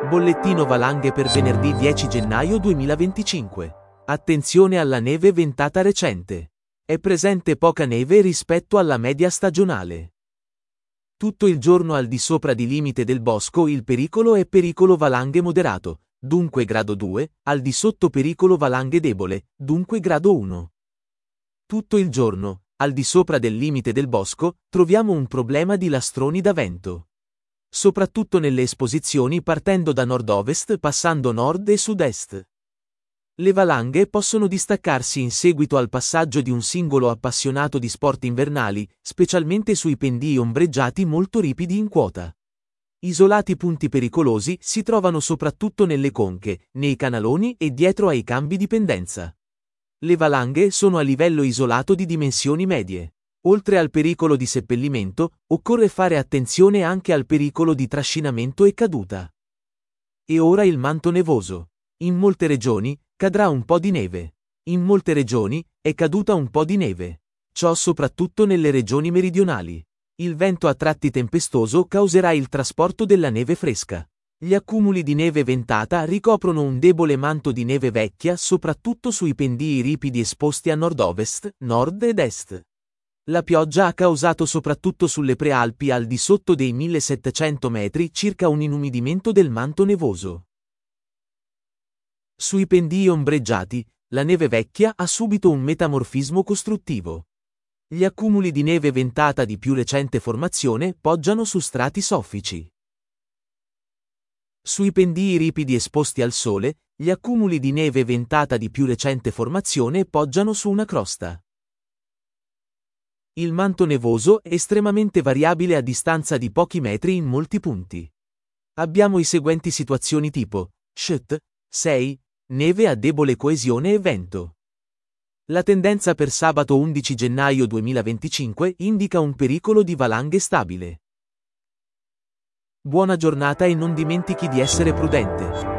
Bollettino valanghe per venerdì 10 gennaio 2025. Attenzione alla neve ventata recente. È presente poca neve rispetto alla media stagionale. Tutto il giorno al di sopra di limite del bosco il pericolo è pericolo valanghe moderato, dunque grado 2, al di sotto pericolo valanghe debole, dunque grado 1. Tutto il giorno, al di sopra del limite del bosco, troviamo un problema di lastroni da vento. Soprattutto nelle esposizioni partendo da nord-ovest passando nord e sud-est. Le valanghe possono distaccarsi in seguito al passaggio di un singolo appassionato di sport invernali, specialmente sui pendii ombreggiati molto ripidi in quota. Isolati punti pericolosi si trovano soprattutto nelle conche, nei canaloni e dietro ai cambi di pendenza. Le valanghe sono a livello isolato di dimensioni medie. Oltre al pericolo di seppellimento, occorre fare attenzione anche al pericolo di trascinamento e caduta. E ora il manto nevoso. In molte regioni, cadrà un po' di neve. In molte regioni, è caduta un po' di neve. Ciò soprattutto nelle regioni meridionali. Il vento a tratti tempestoso causerà il trasporto della neve fresca. Gli accumuli di neve ventata ricoprono un debole manto di neve vecchia soprattutto sui pendii ripidi esposti a nord-ovest, nord ed est. La pioggia ha causato soprattutto sulle prealpi al di sotto dei 1700 metri circa un inumidimento del manto nevoso. Sui pendii ombreggiati, la neve vecchia ha subito un metamorfismo costruttivo. Gli accumuli di neve ventata di più recente formazione poggiano su strati soffici. Sui pendii ripidi esposti al sole, gli accumuli di neve ventata di più recente formazione poggiano su una crosta. Il manto nevoso è estremamente variabile a distanza di pochi metri in molti punti. Abbiamo i seguenti situazioni tipo: Sht, 6, neve a debole coesione e vento. La tendenza per sabato 11 gennaio 2025 indica un pericolo di valanghe stabile. Buona giornata e non dimentichi di essere prudente.